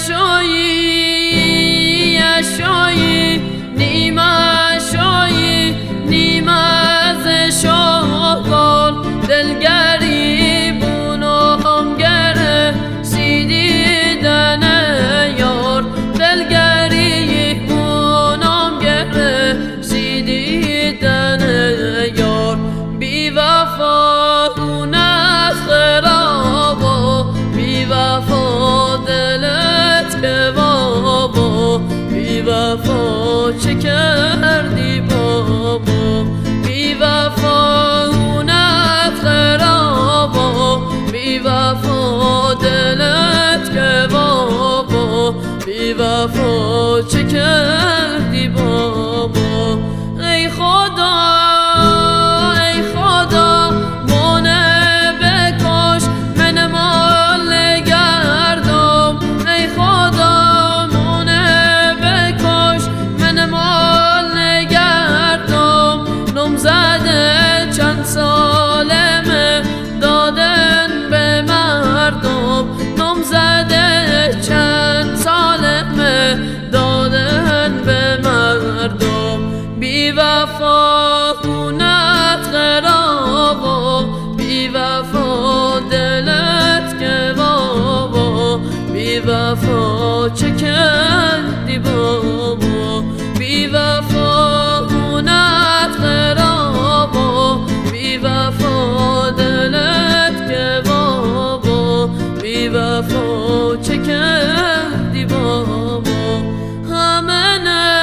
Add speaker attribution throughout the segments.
Speaker 1: اشایی نیم اشایی نیم از شاگال دلگری بونم گره سیدیدن یار دلگری بونم گره سیدیدن یار بی وفا خونت خرابا بی وفا دلت که بابا بی وفا چه کردی بابا بی وفا خونت خرابا بی وفا دلت که بابا بی وفا چه کردی بابا ای خدا ای خدا منه بکش من مال گردم ای خدا منه بکش من مال گردم نمزده چند سالمه دادن به مردم نمزده چند سالمه دادن به مردم بی وفا خونت خرابا بی وفا دلت که بابا بی وفا چه کردی بابا بی وفا خونت خرابا بی وفا دلت که بابا بی وفا چه کردی بابا همه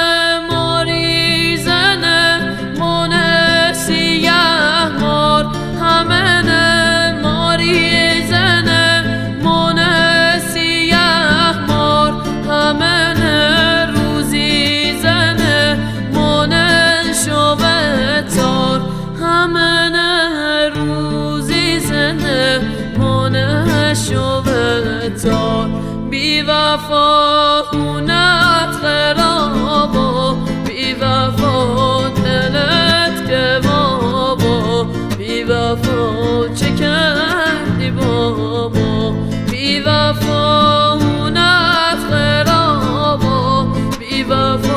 Speaker 1: بی وفا خونت خرابا بی وفا دلت که بابا بی وفا چه کردی بابا بی وفا خونت خرابا بی وفا